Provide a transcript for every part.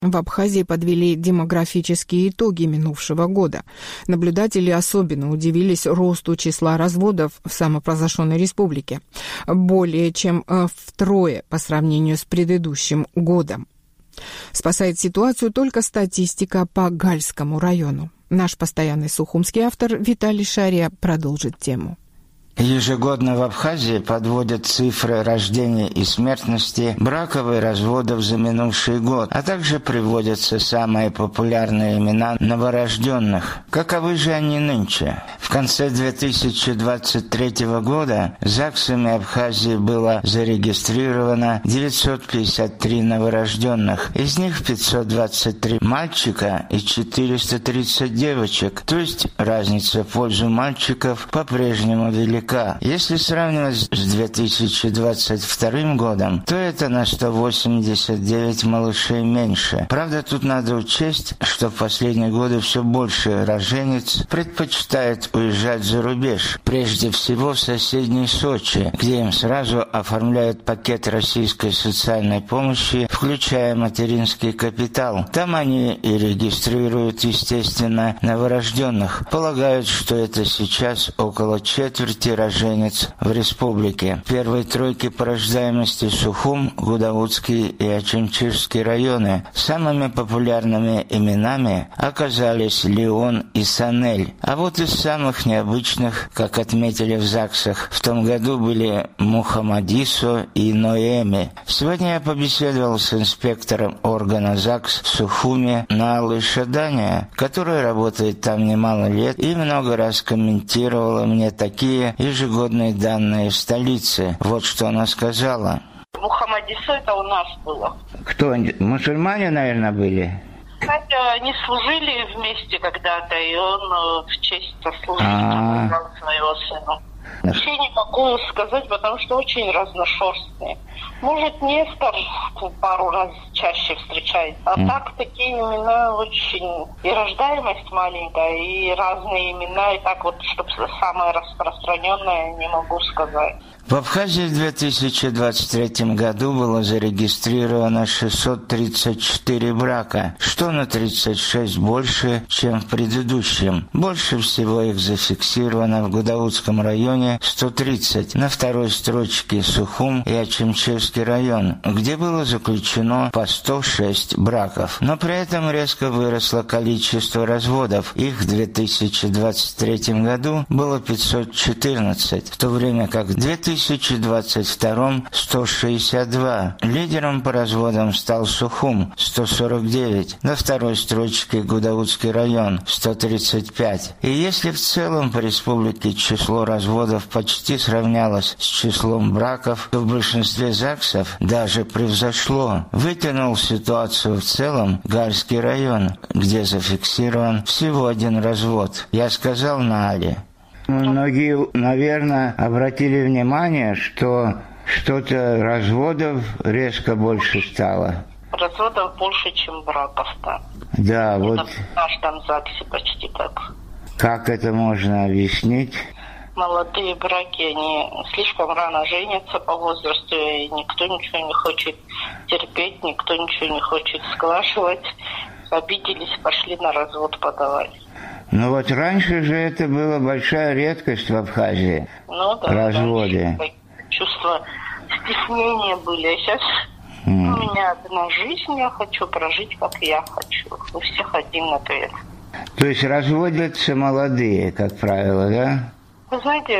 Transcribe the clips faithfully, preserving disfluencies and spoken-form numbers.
В Абхазии подвели демографические итоги минувшего года. Наблюдатели особенно удивились росту числа разводов в самопровозглашенной республике. Более чем втрое по сравнению с предыдущим годом. Спасает ситуацию только статистика по Гальскому району. Наш постоянный сухумский автор Виталий Шария продолжит тему. Ежегодно в Абхазии подводят цифры рождения и смертности, браков и разводов за минувший год, а также приводятся самые популярные имена новорожденных. Каковы же они нынче? В конце две тысячи двадцать третьего года ЗАГСами Абхазии было зарегистрировано девятьсот пятьдесят три новорожденных, из них пятьсот двадцать три мальчика и четыреста тридцать девочек, то есть разница в пользу мальчиков по-прежнему велика. Если сравнивать с две тысячи двадцать вторым годом, то это на сто восемьдесят девять малышей меньше. Правда, тут надо учесть, что в последние годы все больше роженец предпочитает уезжать за рубеж, прежде всего в соседний Сочи, где им сразу оформляют пакет российской социальной помощи, включая материнский капитал. Там они и регистрируют, естественно, новорожденных. Полагают, что это сейчас около четверти роженец в республике. В первой тройке по рождаемости Сухум, Гудаутский и Очимчирский районы. Самыми популярными именами оказались Леон и Санель. А вот из самых необычных, как отметили в ЗАГСах, в том году были Мухаммадисо и Ноэми. Сегодня я побеседовал с инспектором органа ЗАГС в Сухуме Наалой Шадания, которая работает там немало лет и много раз комментировала мне такие ежегодные данные в столице. Вот что она сказала. Мухаммадисо это у нас было. Кто? Мусульмане, наверное, были? Хотя они служили вместе когда-то, и он в честь сослужения назвал своего сына. Вообще не могу сказать, потому что очень разношерстные. Может, Нестор пару раз чаще встречается. А mm. так такие имена очень... И рождаемость маленькая, и разные имена. И так вот, чтобы самое распространенное, не могу сказать. В Абхазии в две тысячи двадцать третьем году было зарегистрировано шестьсот тридцать четыре брака, что на тридцать шесть больше, чем в предыдущем. Больше всего их зафиксировано в Гудаутском районе сто тридцать, на второй строчке Сухум и Очимчирский район, где было заключено по сто шесть браков. Но при этом резко выросло количество разводов. Их в две тысячи двадцать третьем году было пятьсот четырнадцать, в то время как в две тысячи двадцать втором сто шестьдесят два. Лидером по разводам стал Сухум сто сорок девять, на второй строчке Гудаутский район сто тридцать пять. И если в целом по республике число разводов почти сравнялось с числом браков, то в большинстве ЗАГСов даже превзошло. Вытянул ситуацию в целом Гальский район, где зафиксирован всего один развод. Я сказал Наале. Многие, наверное, обратили внимание, что что-то разводов резко больше стало. Разводов больше, чем браков, да. Да, это вот. В каждом ЗАГСе почти так. Как это можно объяснить? Молодые браки, они слишком рано женятся по возрасту, и никто ничего не хочет терпеть, никто ничего не хочет сглаживать. Обиделись, пошли на развод подавать. Ну вот раньше же это была большая редкость в Абхазии. Ну да. Разводы. Чувства стеснения были. А сейчас mm. у меня одна жизнь, я хочу прожить, как я хочу. У всех один ответ. То есть разводятся молодые, как правило, да? Вы знаете,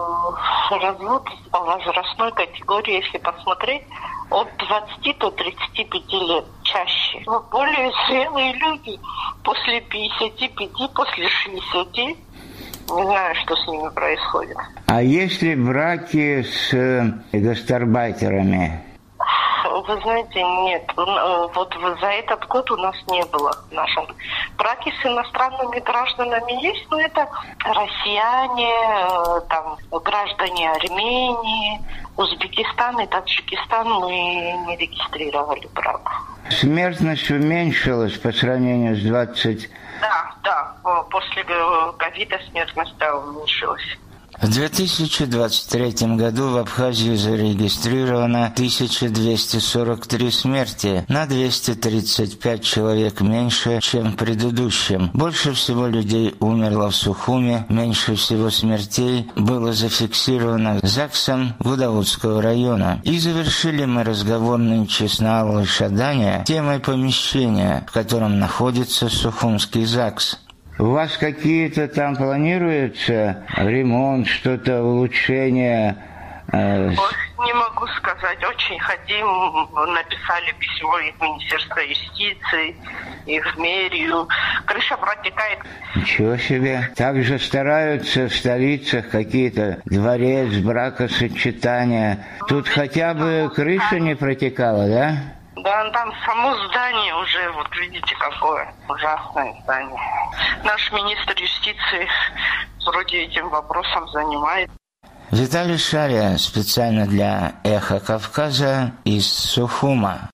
развод по возрастной категории, если посмотреть, от двадцати до тридцати пяти лет чаще. Но более зрелые люди после пятидесяти пяти, после шестидесяти, не знаю, что с ними происходит. А есть ли браки с гастарбайтерами? Вы знаете, нет. Вот за этот год у нас не было в нашем. Браки с иностранными гражданами есть, но это россияне, там, граждане Армении, Узбекистан и Таджикистан мы не регистрировали брак. Смертность уменьшилась по сравнению с двадцать... Да, да. После ковида смертность да, уменьшилась. В две тысячи двадцать третьем году в Абхазии зарегистрировано тысяча двести сорок три смерти, на двести тридцать пять человек меньше, чем в предыдущем. Больше всего людей умерло в Сухуме, меньше всего смертей было зафиксировано ЗАГСом Гудаутского района. И завершили мы разговор нынче с Наалой Шадания темой помещения, в котором находится Сухумский ЗАГС. У вас какие-то там планируются ремонт, что-то, улучшение? Э... Не могу сказать. Очень хотим. Написали письмо и в Министерство юстиции, и в мэрию. Крыша протекает. Ничего себе. Также стараются в столицах какие-то дворец, бракосочетания. Тут хотя бы крыша не протекала, да? Да, там само здание уже, вот видите, какое ужасное здание. Наш министр юстиции вроде этим вопросом занимается. Виталий Шария специально для «Эхо Кавказа» из Сухума.